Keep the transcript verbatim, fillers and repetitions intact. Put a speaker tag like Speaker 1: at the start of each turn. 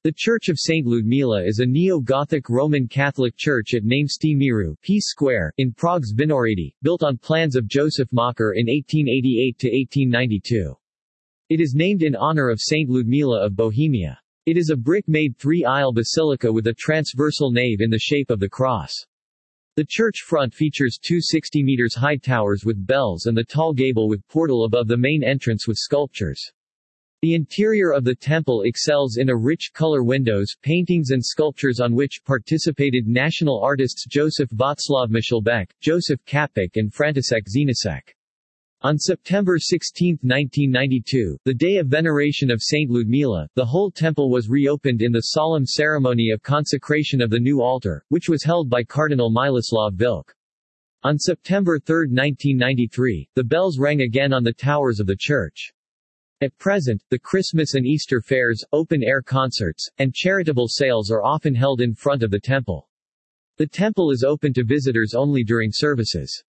Speaker 1: The Church of Saint Ludmila is a neo-Gothic Roman Catholic church at Nevski Miru, Peace Square, in Prague's Vinohrady, built on plans of Joseph Macher in eighteen eighty-eight to eighteen ninety-two. It is named in honor of Saint Ludmila of Bohemia. It is a brick-made three-aisle basilica with a transversal nave in the shape of the cross. The church front features two sixty meters high towers with bells and the tall gable with portal above the main entrance with sculptures. The interior of the temple excels in a rich color windows, paintings and sculptures on which participated national artists Joseph Václav Myšlbek, Joseph Kapik and František Žineček. On September sixteenth nineteen ninety-two, the day of veneration of Saint Ludmila, the whole temple was reopened in the solemn ceremony of consecration of the new altar, which was held by Cardinal Miloslav Vilk. On September third nineteen ninety-three, the bells rang again on the towers of the church. At present, the Christmas and Easter fairs, open-air concerts, and charitable sales are often held in front of the temple. The temple is open to visitors only during services.